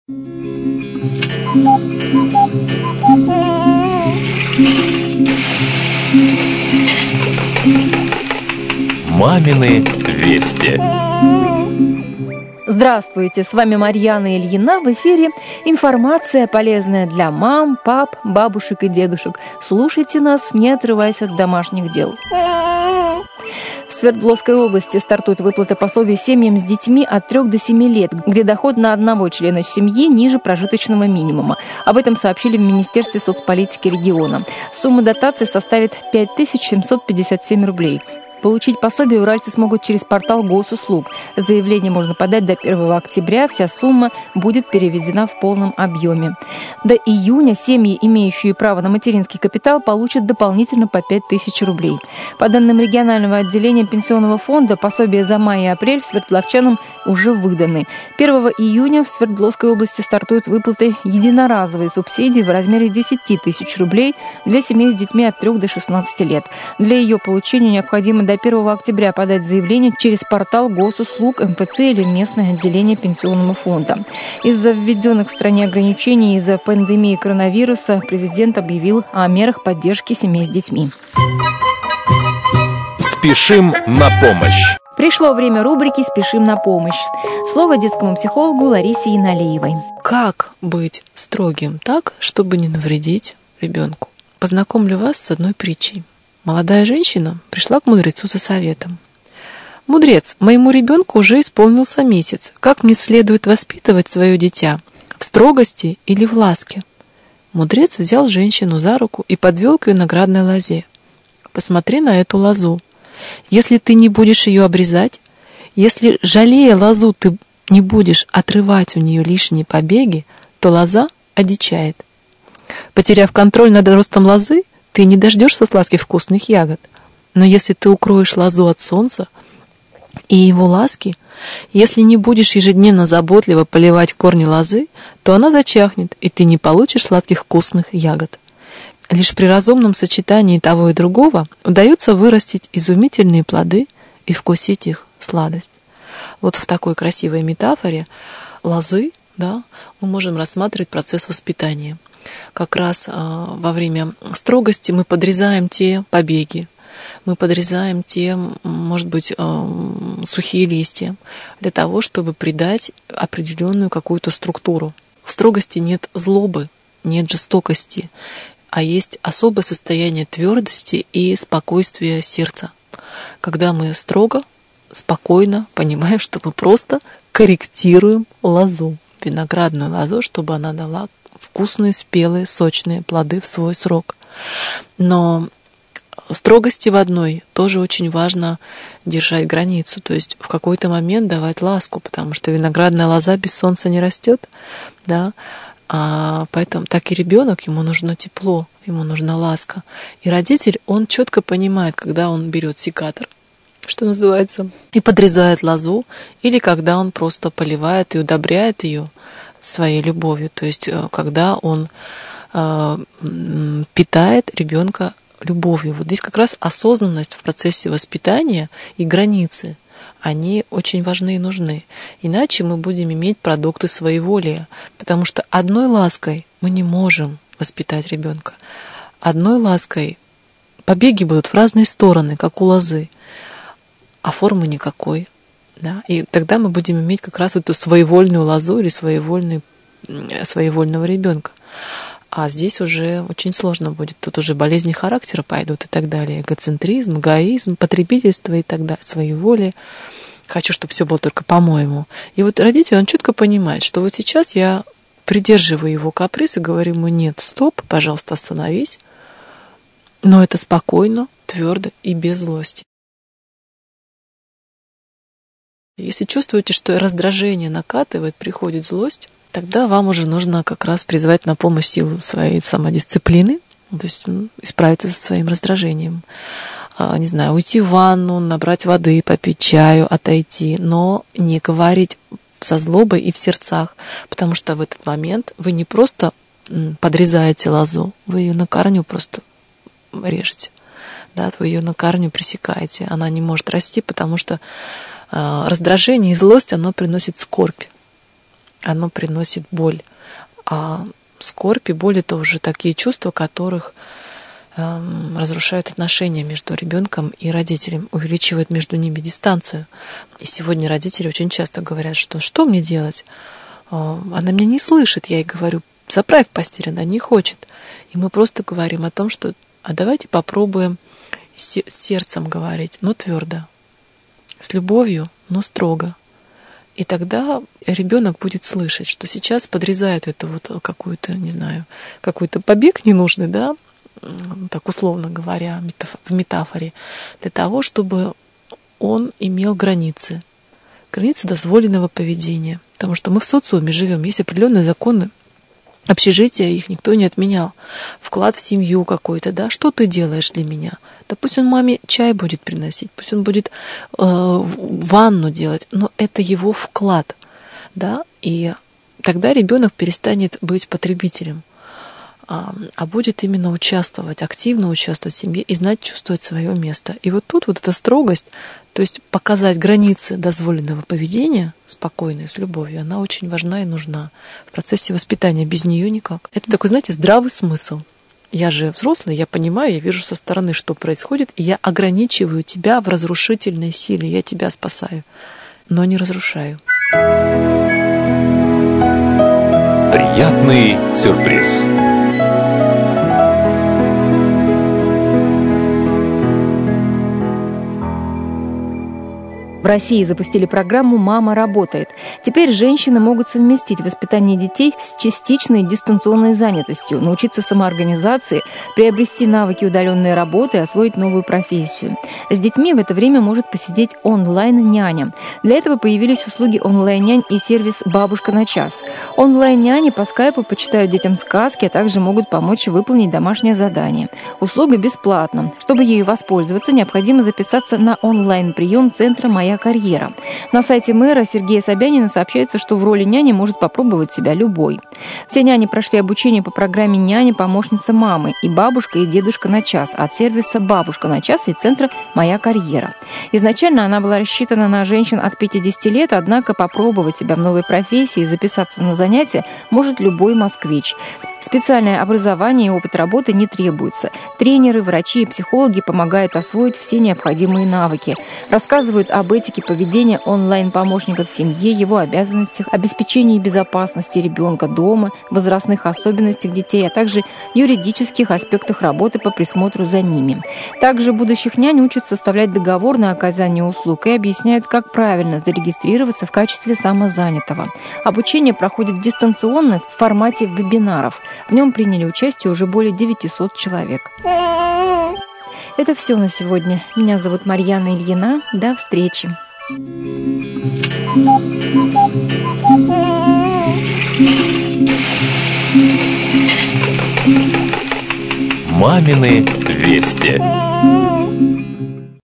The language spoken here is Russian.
Мамины вести. Здравствуйте, с вами Марьяна Ильина. В эфире информация, полезная для мам, пап, бабушек и дедушек. Слушайте нас, не отрываясь от домашних дел. В Свердловской области стартует выплата пособий семьям с детьми от 3 до 7 лет, где доход на одного члена семьи ниже прожиточного минимума. Об этом сообщили в Министерстве соцполитики региона. Сумма дотации составит 5757 рублей. Получить пособие уральцы смогут через портал госуслуг. Заявление можно подать до 1 октября. Вся сумма будет переведена в полном объеме. До июня семьи, имеющие право на материнский капитал, получат дополнительно по 5000 рублей. По данным регионального отделения Пенсионного фонда, пособия за май и апрель свердловчанам уже выданы. 1 июня в Свердловской области стартуют выплаты единоразовой субсидии в размере 10 тысяч рублей для семей с детьми от 3 до 16 лет. Для ее получения необходимо до 1 октября подать заявление через портал госуслуг, МФЦ или местное отделение Пенсионного фонда. Из-за введенных в стране ограничений из-за пандемии коронавируса президент объявил о мерах поддержки семей с детьми. Спешим на помощь. Пришло время рубрики «Спешим на помощь». Слово детскому психологу Ларисе Иналеевой. Как быть строгим так, чтобы не навредить ребенку? Познакомлю вас с одной притчей. Молодая женщина пришла к мудрецу за советом. «Мудрец, моему ребенку уже исполнился месяц. Как мне следует воспитывать свое дитя? В строгости или в ласке?» Мудрец взял женщину за руку и подвел к виноградной лозе. «Посмотри на эту лозу. Если ты не будешь ее обрезать, если, жалея лозу, ты не будешь отрывать у нее лишние побеги, то лоза одичает. Потеряв контроль над ростом лозы, ты не дождешься сладких вкусных ягод. Но если ты укроешь лозу от солнца и его ласки, если не будешь ежедневно заботливо поливать корни лозы, то она зачахнет, и ты не получишь сладких вкусных ягод. Лишь при разумном сочетании того и другого удается вырастить изумительные плоды и вкусить их сладость». Вот в такой красивой метафоре лозы, да, мы можем рассматривать процесс воспитания. Как раз во время строгости мы подрезаем те побеги, мы подрезаем те, может быть, сухие листья, для того, чтобы придать определенную какую-то структуру. В строгости нет злобы, нет жестокости, а есть особое состояние твердости и спокойствия сердца. Когда мы строго, спокойно понимаем, что мы просто корректируем лозу, виноградную лозу, чтобы она дала вкусные, спелые, сочные плоды в свой срок. Но строгости в одной тоже очень важно держать границу, то есть в какой-то момент давать ласку, потому что виноградная лоза без солнца не растет, да, поэтому так и ребенок, ему нужно тепло, ему нужна ласка. И родитель, он четко понимает, когда он берет секатор, что называется, и подрезает лозу, или когда он просто поливает и удобряет ее своей любовью, то есть когда он питает ребенка любовью. Вот здесь как раз осознанность в процессе воспитания и границы, они очень важны и нужны. Иначе мы будем иметь продукты своеволия, потому что одной лаской мы не можем воспитать ребенка. Одной лаской побеги будут в разные стороны, как у лозы, а формы никакой. Да? И тогда мы будем иметь как раз эту своевольную лозу или своевольного ребенка. А здесь уже очень сложно будет. Тут уже болезни характера пойдут и так далее. Эгоцентризм, эгоизм, потребительство и так далее, своеволие. Хочу, чтобы все было только по-моему. И вот родитель, он четко понимает, что вот сейчас я придерживаю его каприз и говорю ему: нет, стоп, пожалуйста, остановись. Но это спокойно, твердо и без злости. Если чувствуете, что раздражение накатывает, приходит злость, тогда вам уже нужно как раз призвать на помощь силу своей самодисциплины, то есть справиться со своим раздражением. Не знаю, уйти в ванну, набрать воды, попить чаю, отойти, но не говорить со злобой и в сердцах, потому что в этот момент вы не просто подрезаете лозу, вы ее на корню просто режете, да, вы ее на корню пресекаете, она не может расти, потому что раздражение и злость, оно приносит скорбь. оно приносит боль. А скорбь и боль — это уже такие чувства, которых разрушают отношения между ребенком и родителем, увеличивают между ними дистанцию. И сегодня родители очень часто говорят, что мне делать? Она меня не слышит, я ей говорю, заправь постель, она не хочет. И мы просто говорим о том, что давайте попробуем с сердцем говорить, но твердо, с любовью, но строго. И тогда ребенок будет слышать, что сейчас подрезают это вот какую-то, не знаю, какой-то побег ненужный, да, так условно говоря, в метафоре, для того, чтобы он имел границы дозволенного поведения. Потому что мы в социуме живем, есть определенные законы общежития, их никто не отменял. Вклад в семью какой-то, да, что ты делаешь для меня? Да пусть он маме чай будет приносить, пусть он будет ванну делать, но это его вклад, да, и тогда ребенок перестанет быть потребителем, а будет именно участвовать, активно участвовать в семье и знать, чувствовать свое место. И вот тут вот эта строгость, то есть показать границы дозволенного поведения спокойно, с любовью, она очень важна и нужна в процессе воспитания. Без нее никак. Это такой, знаете, здравый смысл. Я же взрослый, я понимаю, я вижу со стороны, что происходит, и я ограничиваю тебя в разрушительной силе, я тебя спасаю, но не разрушаю. Приятный сюрприз. В России запустили программу «Мама работает». Теперь женщины могут совместить воспитание детей с частичной дистанционной занятостью, научиться самоорганизации, приобрести навыки удаленной работы и освоить новую профессию. С детьми в это время может посидеть онлайн-няня. Для этого появились услуги онлайн-нянь и сервис «Бабушка на час». Онлайн-няни по скайпу почитают детям сказки, а также могут помочь выполнить домашнее задание. Услуга бесплатна. Чтобы ею воспользоваться, необходимо записаться на онлайн-прием центра «Моя карьера». На сайте мэра Сергея Собянина сообщается, что в роли няни может попробовать себя любой. Все няни прошли обучение по программе «Няня-помощница мамы» и «Бабушка и дедушка на час» от сервиса «Бабушка на час» и центра «Моя карьера». Изначально она была рассчитана на женщин от 50 лет, однако попробовать себя в новой профессии и записаться на занятия может любой москвич. Специальное образование и опыт работы не требуется. Тренеры, врачи и психологи помогают освоить все необходимые навыки. Рассказывают об этике поведения онлайн-помощника в семье, его обязанностях, обеспечении безопасности ребенка дома, возрастных особенностях детей, а также юридических аспектах работы по присмотру за ними. Также будущих нянь учат составлять договор на оказание услуг и объясняют, как правильно зарегистрироваться в качестве самозанятого. Обучение проходит дистанционно в формате вебинаров. В нем приняли участие уже более 900 человек. Это все на сегодня. Меня зовут Марьяна Ильина. До встречи. Мамины вести.